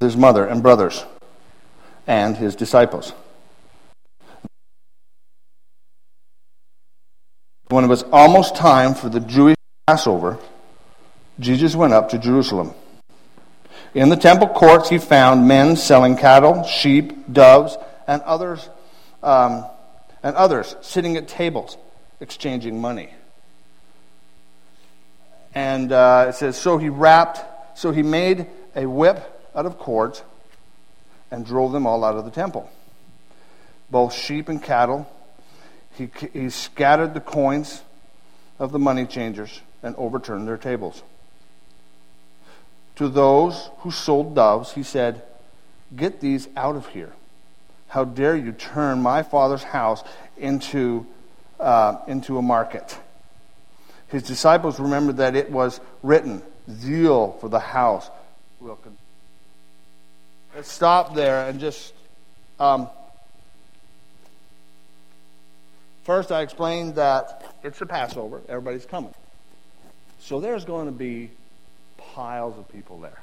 his mother and brothers and his disciples. When it was almost time for the Jewish Passover, Jesus went up to Jerusalem. In the temple courts he found men selling cattle, sheep, doves, and others sitting at tables exchanging money. And it says, so he made a whip out of cords and drove them all out of the temple, both sheep and cattle. He scattered the coins of the money changers and overturned their tables. To those who sold doves, he said, "Get these out of here. How dare you turn my Father's house into a market?" His disciples remembered that it was written, "Zeal for the house will continue." Let's stop there and just... First, I explained that it's the Passover. Everybody's coming. So there's going to be piles of people there.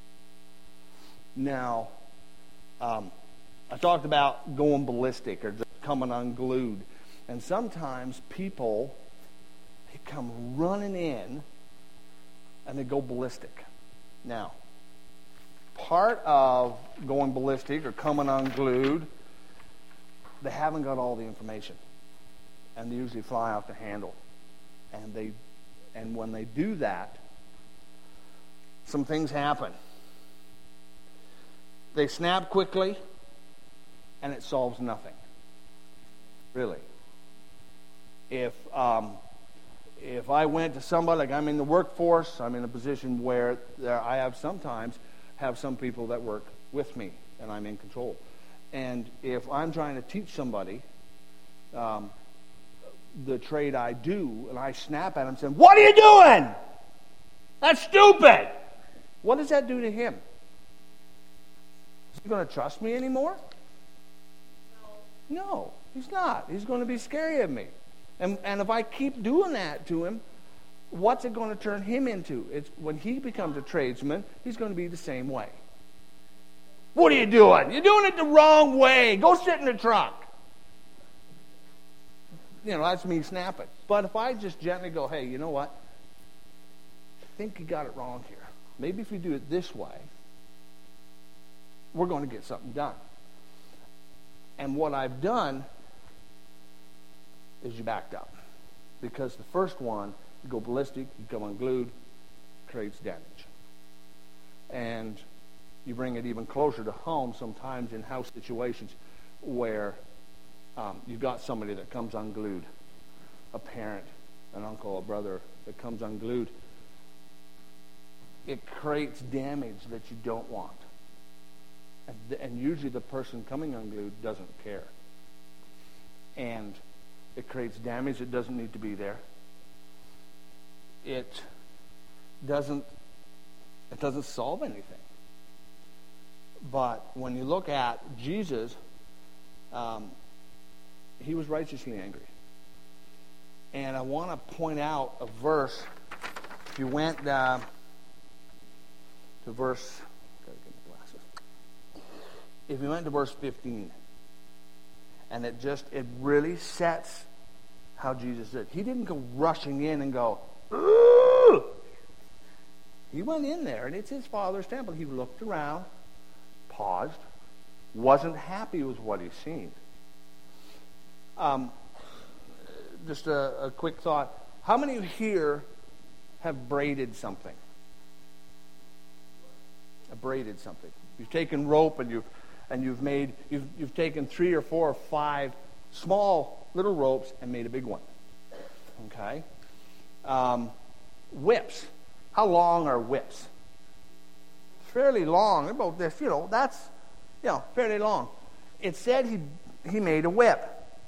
Now, I talked about going ballistic or just coming unglued. And sometimes people, they come running in and they go ballistic. Now, part of going ballistic or coming unglued, they haven't got all the information. And they usually fly off the handle. And when they do that, some things happen. They snap quickly, and it solves nothing. Really. If I went to somebody, like I'm in the workforce, I'm in a position where I have sometimes have some people that work with me, and I'm in control. And if I'm trying to teach somebody the trade I do, and I snap at him saying, "What are you doing? That's stupid!" What does that do to him? Is he going to trust me anymore? No, he's not. He's going to be scary of me. And if I keep doing that to him, what's it going to turn him into? It's when he becomes a tradesman, he's going to be the same way. "What are you doing? You're doing it the wrong way. Go sit in the truck." That's me snapping. But if I just gently go, "Hey, you know what? I think you got it wrong here. Maybe if you do it this way, we're going to get something done." And what I've done is you backed up. Because the first one, you go ballistic, you come unglued, creates damage. And you bring it even closer to home sometimes in house situations where you've got somebody that comes unglued, a parent, an uncle, a brother that comes unglued. It creates damage that you don't want. And usually the person coming unglued doesn't care. And it creates damage that doesn't need to be there. It doesn't solve anything. But when you look at Jesus, he was righteously angry. And I want to point out a verse. If you went to verse... Gotta get my glasses. If you went to verse 15, and it really sets how Jesus did. He didn't go rushing in and go, "Ooh!" He went in there, and it's his Father's temple. He looked around, paused, wasn't happy with what he's seen. Just a quick thought. How many of you here have braided something? Braided something. You've taken rope and you've taken 3 or 4 or 5 small little ropes and made a big one. Okay? Whips. How long are whips? Fairly long. They're about this. That's fairly long. It said he made a whip.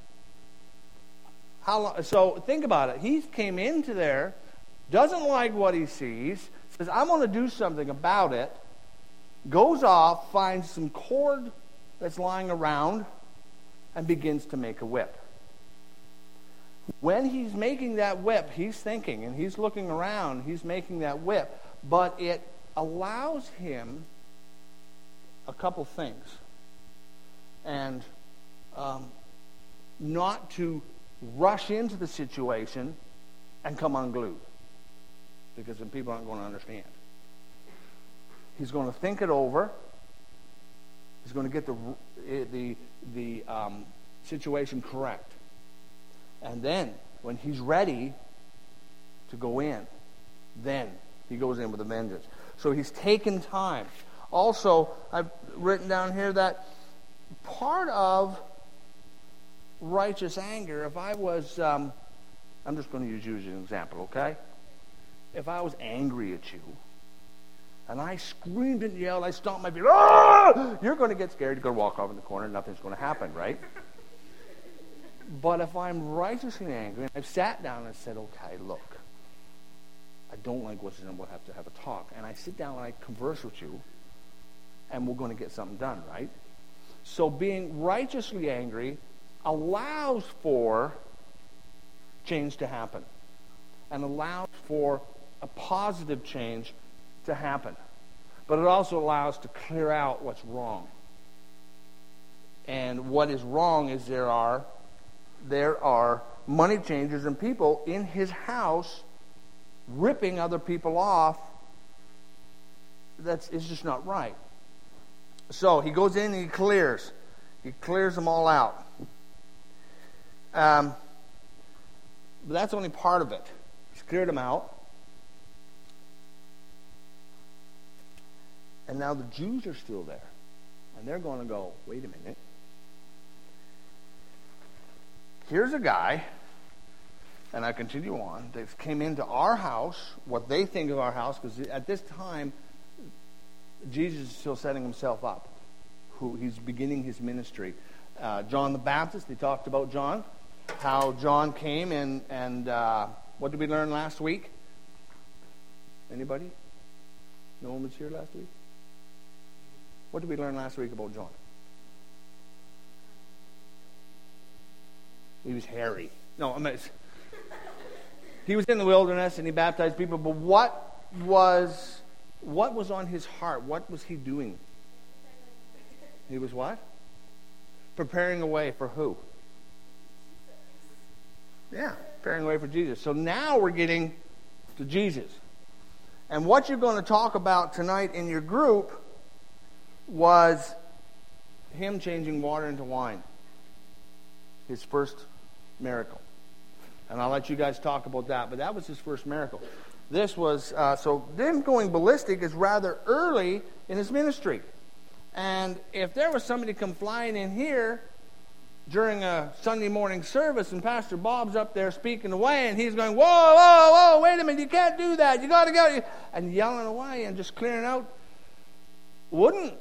How long? So think about it. He came into there, doesn't like what he sees, says, "I'm going to do something about it," goes off, finds some cord that's lying around, and begins to make a whip. When he's making that whip, he's thinking, and he's looking around, he's making that whip, but it allows him a couple things. And not to rush into the situation and come unglued. Because then people aren't going to understand. He's going to think it over. He's going to get the situation correct. And then, when he's ready to go in, then he goes in with a vengeance. So he's taken time. Also, I've written down here that part of righteous anger, if I was, I'm just going to use you as an example, okay? If I was angry at you, and I screamed and yelled, I stomped my feet, ah! You're going to get scared, you're going to walk off in the corner, nothing's going to happen, right? But if I'm righteously angry, and I've sat down and said, okay, look, I don't like what's in it, we'll have to have a talk. And I sit down and I converse with you, and we're going to get something done, right? So being righteously angry allows for change to happen, and allows for a positive change to happen. But it also allows to clear out what's wrong. And what is wrong is there are money changers and people in his house ripping other people off. It's just not right. So he goes in and he clears them all out. But that's only part of it. He's cleared them out. And now the Jews are still there. And they're going to go, wait a minute. Here's a guy, and I continue on, that came into our house, what they think of our house, because at this time, Jesus is still setting himself up. He's beginning his ministry. John the Baptist, they talked about John, how John came and what did we learn last week? Anybody? No one was here last week? What did we learn last week about John? He was hairy. No, he was in the wilderness and he baptized people, but what was on his heart? What was he doing? He was what? Preparing a way for who? Yeah, preparing a way for Jesus. So now we're getting to Jesus. And what you're going to talk about tonight in your group was him changing water into wine. His first miracle. And I'll let you guys talk about that, but that was his first miracle. This was, so them going ballistic is rather early in his ministry. And if there was somebody come flying in here during a Sunday morning service and Pastor Bob's up there speaking away and he's going, whoa, whoa, whoa, wait a minute, you can't do that, you got to go, and yelling away and just clearing out, wouldn't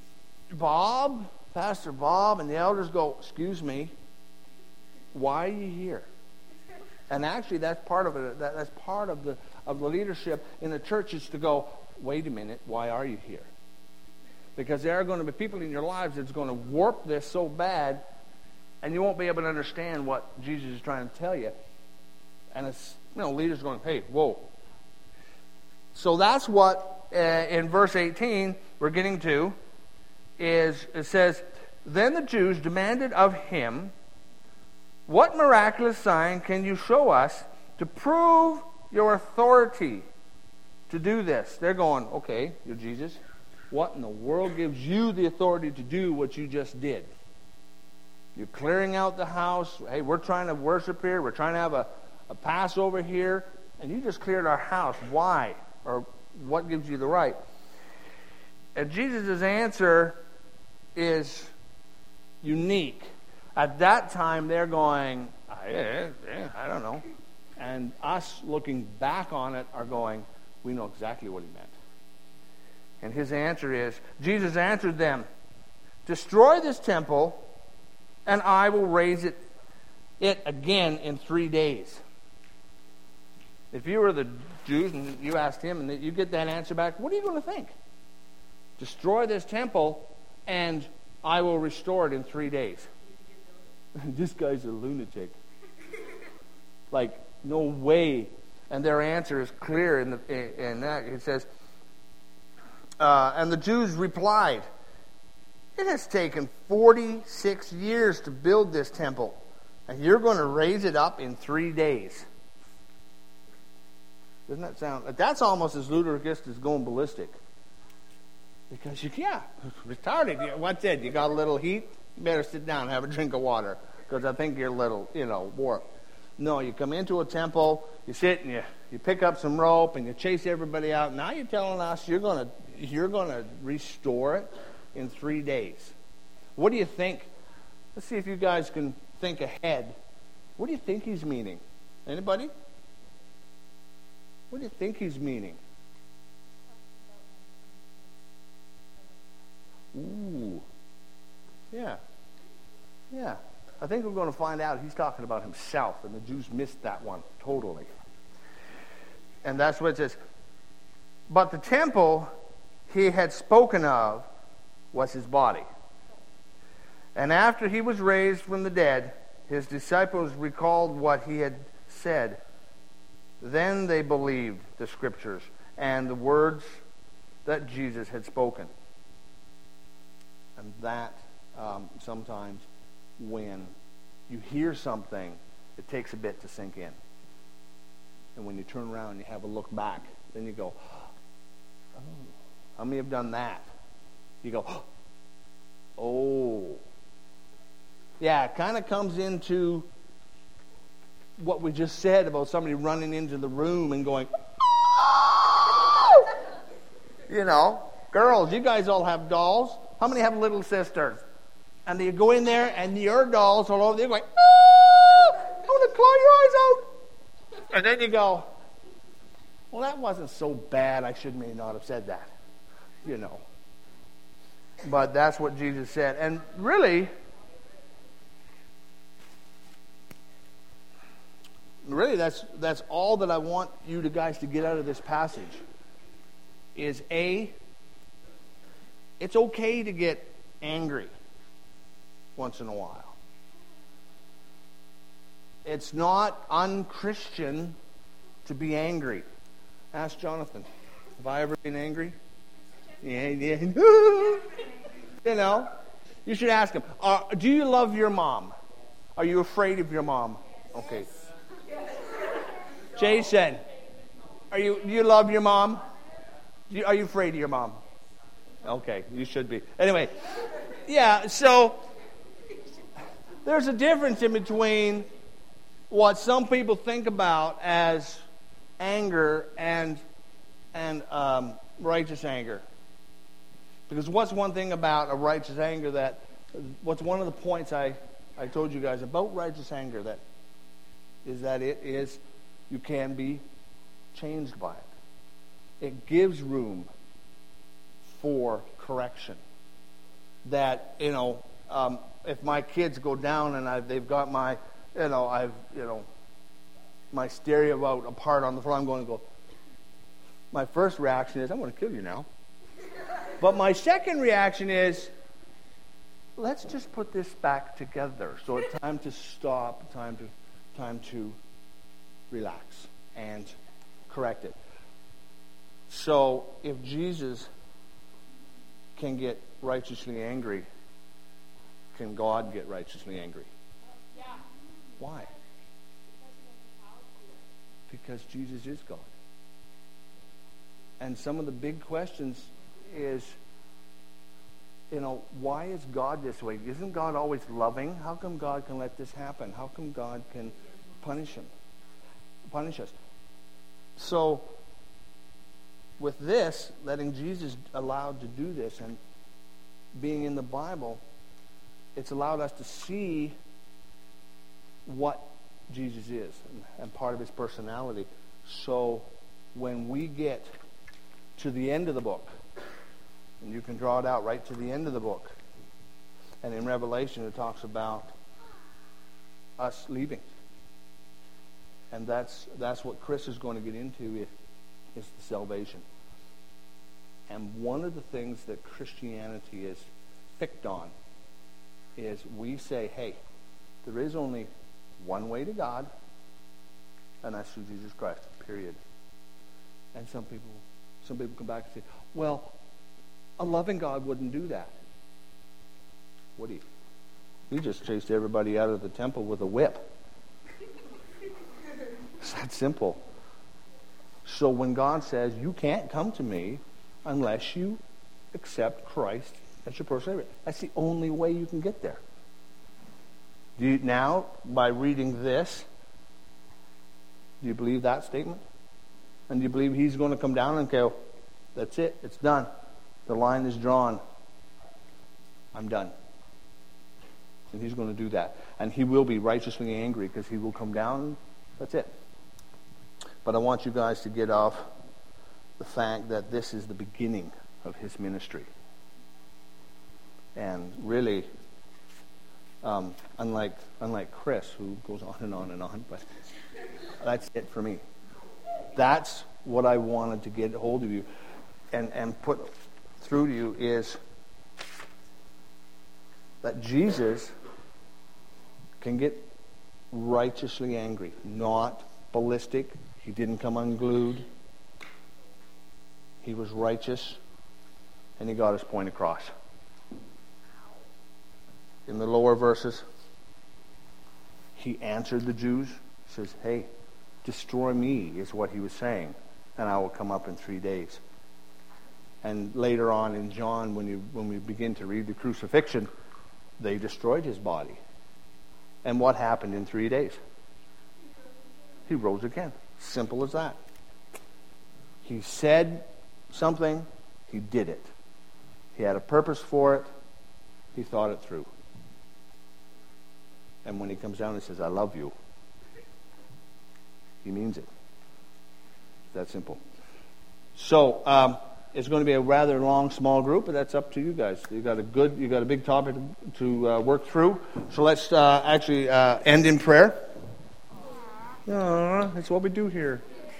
Pastor Bob and the elders go, excuse me, why are you here? And actually that's part of it. That's part of the leadership in the church is to go, wait a minute, why are you here? Because there are going to be people in your lives that's going to warp this so bad and you won't be able to understand what Jesus is trying to tell you. And it's, leaders going, hey, whoa. So that's what in verse 18 we're getting to is it says, then the Jews demanded of him, what miraculous sign can you show us to prove your authority to do this? They're going, okay, you're Jesus. What in the world gives you the authority to do what you just did? You're clearing out the house. Hey, we're trying to worship here. We're trying to have a Passover here. And you just cleared our house. Why? Or what gives you the right? And Jesus' answer is unique. At that time, they're going, I don't know. And us looking back on it are going, we know exactly what he meant. And his answer is, Jesus answered them, destroy this temple, and I will raise it again in 3 days. If you were the Jews and you asked him and you get that answer back, what are you going to think? Destroy this temple, and I will restore it in 3 days. This guy's a lunatic. Like, no way. And their answer is clear in that. It says, and the Jews replied, It has taken 46 years to build this temple, and you're going to raise it up in 3 days. Doesn't that sound... That's almost as ludicrous as going ballistic. Because retarded. What's it? You got a little heat? You better sit down and have a drink of water. Because I think you're a little, warped. No, you come into a temple, you sit and you pick up some rope and you chase everybody out. Now you're telling us you're going to restore it in 3 days. What do you think? Let's see if you guys can think ahead. What do you think he's meaning? Anybody? What do you think he's meaning? Ooh. Yeah. Yeah. I think we're going to find out he's talking about himself, and the Jews missed that one totally. And that's what it says. But the temple he had spoken of was his body. And after he was raised from the dead, his disciples recalled what he had said. Then they believed the scriptures and the words that Jesus had spoken. And that sometimes when you hear something, it takes a bit to sink in. And when you turn around and you have a look back, then you go, oh, how many have done that? You go, oh. Yeah, it kind of comes into what we just said about somebody running into the room and going, oh! Girls, you guys all have dolls. How many have little sisters? And you go in there and your dolls all over there going, I want to claw your eyes out. And then you go, well, that wasn't so bad. I may not have said that. But that's what Jesus said. And really, that's all that I want you guys to get out of this passage. Is it's okay to get angry once in a while. It's not unchristian to be angry. Ask Jonathan. Have I ever been angry? Yeah. You should ask him. Do you love your mom? Are you afraid of your mom? Okay. Jason, do you love your mom? Are you afraid of your mom? Okay, you should be. Anyway, yeah, so there's a difference in between what some people think about as anger and righteous anger. Because what's one thing about a righteous anger what's one of the points I told you guys about righteous anger that it is you can be changed by it. It gives room for correction. That, if my kids go down and they've got my, my stereo out apart on the floor, I'm going to go, my first reaction is, I'm going to kill you now. But my second reaction is, let's just put this back together. So it's time to stop, time to relax and correct it. So if Jesus can get righteously angry, can God get righteously angry? Yeah. Why? Because Jesus is God. And some of the big questions is, why is God this way? Isn't God always loving? How come God can let this happen? How come God can punish us? So, with this, letting Jesus allowed to do this and being in the Bible, it's allowed us to see what Jesus is and part of his personality. So when we get to the end of the book, and you can draw it out right to the end of the book, and in Revelation it talks about us leaving. And that's what Chris is going to get into is the salvation. And one of the things that Christianity is picked on is we say, hey, there is only one way to God, and that's through Jesus Christ, period. And some people come back and say, well, a loving God wouldn't do that. Woody. He just chased everybody out of the temple with a whip. It's that simple. So when God says, you can't come to me unless you accept Christ as your personal Savior, that's the only way you can get there. Now, by reading this, do you believe that statement? And do you believe He's going to come down and go, that's it, it's done. The line is drawn. I'm done. And He's going to do that. And He will be righteously angry because He will come down. That's it. But I want you guys to get off the fact that this is the beginning of His ministry. And really, unlike Chris, who goes on and on and on, but that's it for me. That's what I wanted to get hold of you and put through to you is that Jesus can get righteously angry, not ballistic. He didn't come unglued. He was righteous, and He got His point across. In the lower verses, He answered the Jews, says, hey, destroy me, is what He was saying, and I will come up in 3 days. And later on in John, when we begin to read the crucifixion, they destroyed His body. And what happened in 3 days? He rose again. Simple as that. He said something, He did it. He had a purpose for it. He thought it through. And when He comes down and says, I love you, He means it. That simple. So, it's going to be a rather long, small group, but that's up to you guys. You got a big topic to work through. So let's actually end in prayer. That's what we do here.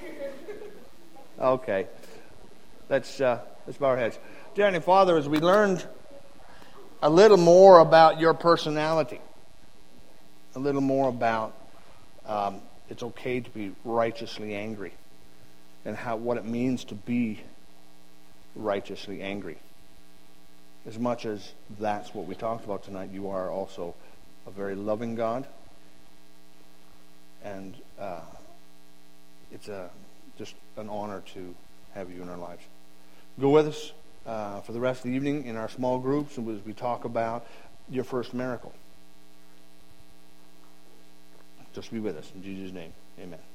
Okay. Let's bow our heads. Dear Heavenly Father, as we learned a little more about Your personality, a little more about it's okay to be righteously angry, and what it means to be righteously angry. As much as that's what we talked about tonight, You are also a very loving God, and it's just an honor to have You in our lives. Go with us for the rest of the evening in our small groups as we talk about Your first miracle. Just be with us. In Jesus' name, amen.